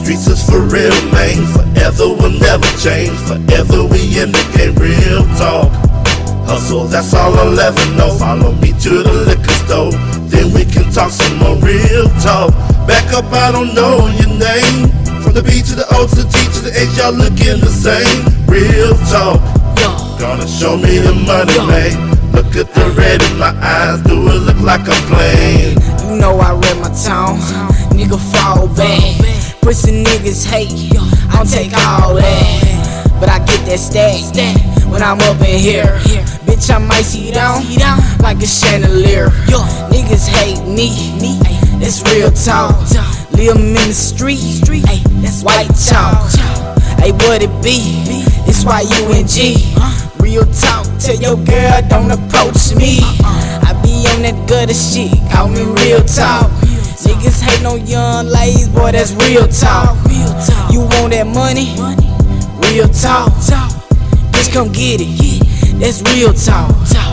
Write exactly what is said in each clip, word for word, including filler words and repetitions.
streets is for real, man. Forever will never change. Forever we in the game, real talk. Hustle, that's all I'll ever know. Follow me to the liquor store, then we can talk some more real talk. Back up, I don't know your name. From the B to the O to the T to the H, y'all looking the same. Real talk. Gonna show me the money, man. Look at the red in my eyes. Do it look like I'm playing? You know I read my tone. Nigga fall back. Pussy niggas hate. I don't take all that, but I get that stack when I'm up in here. Bitch, I might see down like a chandelier. Niggas hate me. It's real talk. Live in the street. That's white talk. Hey, what it be? It's Y U N G. Real talk. Tell your girl don't approach me. I be on that gutter shit. Call me real talk. Niggas hate no young ladies, boy, that's real talk. You want that money? Real talk. Bitch, come get it. That's real talk.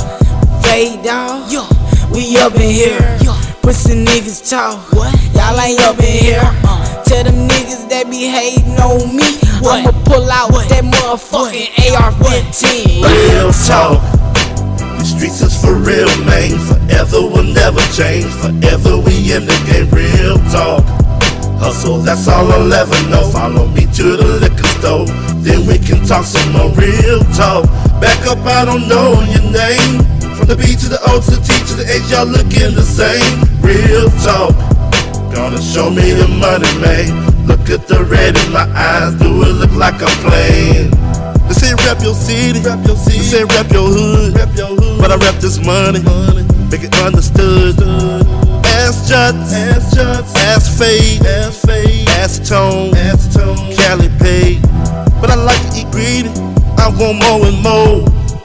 Fade dog, we up in here. Pussy niggas talk, y'all ain't up in here. Tell them niggas that be hating on me, I'ma pull out that motherfucking A R fifteen. Real talk. The streets is for real, man. Forever will never change. Forever we in the game, real talk. Hustle, that's all I'll ever know. Follow me to the liquor store, then we can talk some more real talk. Back up, I don't know your name. From the B to the O to the T to the H, y'all looking the same. Real talk. Gonna show me the money, man. Look at the red in my eyes. Do it look like I'm playing? They say rap your city, rap your city. They say rap your hood, rap your hood. But I rap this money, money. Make it understood. Ass Juts, ass Juts, ass Fade, ass Fade, ass Tone, ass Tone, Cali paid. But I like to eat greedy. I want more and more.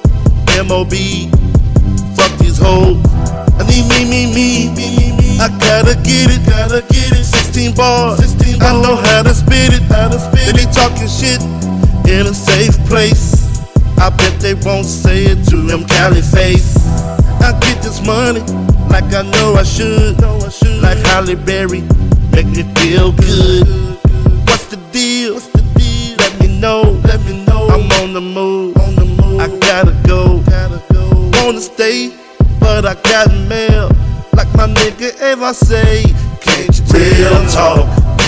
M O B, fuck these hoes. I need me, me, me, me, me, me. I gotta get it, gotta get it. Sixteen bars, sixteen bars. I know how to spit it, how to spit it. They be talking shit in a safe place. I bet they won't say it to them Cali face. I get this money like I know I should, know I should. Like Halle Berry, make me feel good. What's the deal? What's the deal? Let me know, let me know. I'm on the move, on the move. I gotta go, gotta go. Wanna stay, but I got mail. Like my nigga Ava say, can't you tell? Real talk.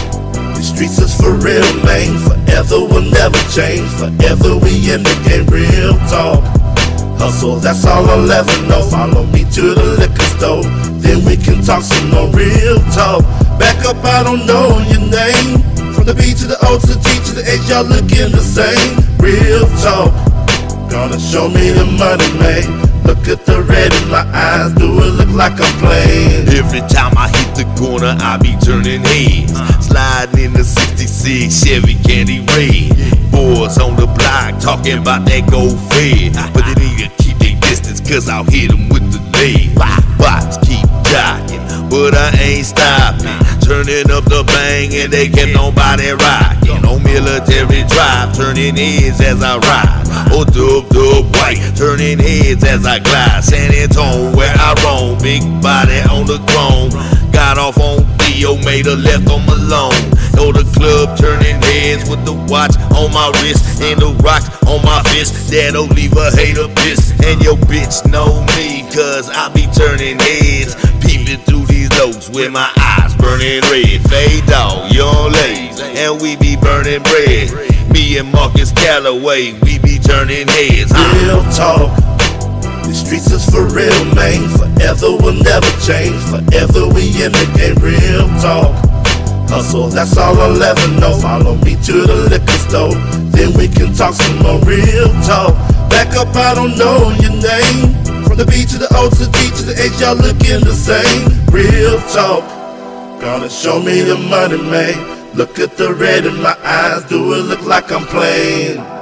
The streets is for real, man. Forever will never change. Forever we in the game, real talk. Hustle, that's all I'll ever know. Follow me to the liquor store, then we can talk some more real talk. Back up, I don't know your name. From the B to the O to the T to the H, y'all looking the same. Real talk. Gonna show me the money, man. Look at the red in my eyes. Do it look like I'm playing? Every time I hit the corner, I be turning heads. Sliding in the sixty-six Chevy Candy Red. Boys on the block talking about that gold fed, but they need to keep their distance, cause I'll hit them with the lead. Bots keep jocking, but I ain't stopping. Turning up the bang and they get nobody rocking. On Military Drive, turning heads as I ride. Oh, dub dub white, turning heads as I glide. San Antonio where I roam, big body on the chrome. Got off on Theo, made a left on Malone. Know the club, turning heads with the watch on my wrist and the rocks on my fist. That'll leave a hater pissed. And your bitch know me, cause I be turning heads. Peeping through these lows with my eyes burning red. Fade dog, young ladies, and we be burning bread. Me and Marcus Calloway, we be turning heads. Real talk. The streets is for real, man. Forever will never change. Forever we in the game, real talk. Hustle, that's all I'll ever know. Follow me to the liquor store, then we can talk some more real talk. Back up, I don't know your name. From the B to the O to the T to the H, y'all looking the same. Real talk. Gonna show me the money, man. Look at the red in my eyes. Do it look like I'm playing?